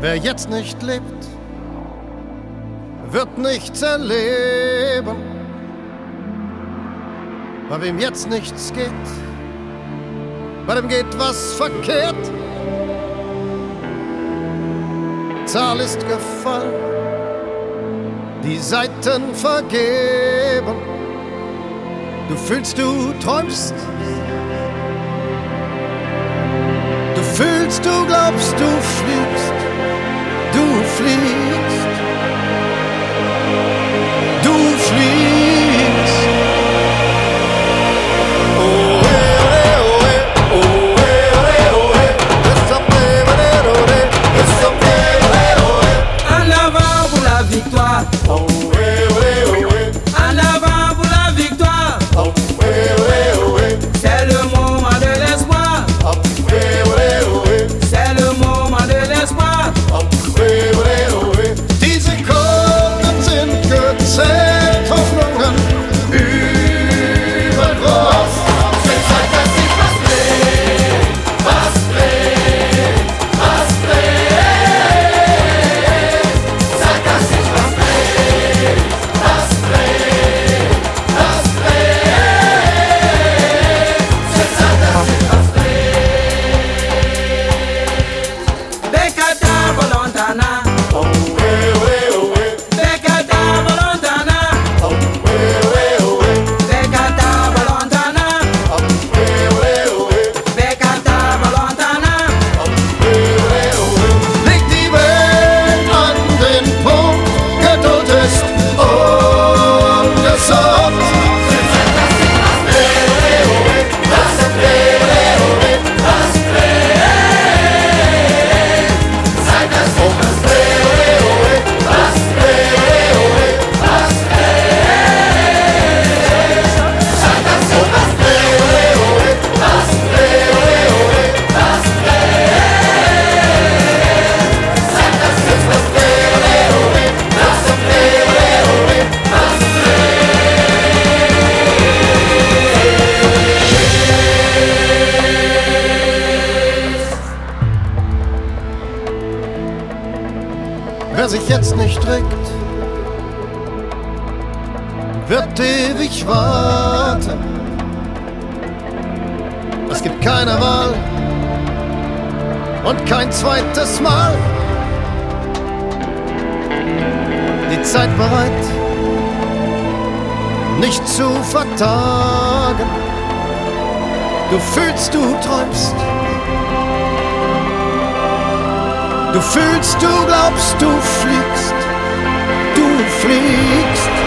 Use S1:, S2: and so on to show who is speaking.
S1: Wer jetzt nicht lebt, wird nichts erleben. Bei wem jetzt nichts geht, bei dem geht was verkehrt. Zahl ist gefallen, die Seiten vergeben. Du fühlst, du träumst. Du fühlst, du glaubst, du fliegst. Du fliegst. Du fliegst. Oh, eh, oh, eh, oh, eh, oh, eh. It's okay, oh, eh. It's okay, oh, eh.
S2: En avant pour la victoire.
S1: Oh, eh, oh, eh.
S2: En avant pour la victoire.
S1: Oh, eh, oh, eh.
S2: C'est le moment de l'espoir.
S1: Oh, eh, oh, eh.
S2: C'est le moment de l'espoir.
S1: Die Sekunden sind gezählt, Hoffnungen übergroß.
S3: Es zeigt, dass sich was dreht, was dreht, was dreht. Zeigt, dass sich was dreht, was dreht, was dreht. Es zeigt, dass sich was dreht.
S2: Bekata Volontana.
S1: Oh, eh, oh, eh.
S2: Bekata Volontana.
S1: Oh, eh, oh, eh.
S2: Bekata Volontana.
S1: Oh, eh, oh, eh.
S2: Bekata Volontana.
S1: Legt die Welt an den Punkt, Geduld ist ungesund. Wer sich jetzt nicht regt, wird ewig warten. Es gibt keine Wahl und kein zweites Mal. Die Zeit bereit, nicht zu vertagen. Du fühlst, du träumst. Du fühlst, du glaubst, du fliegst. Du fliegst.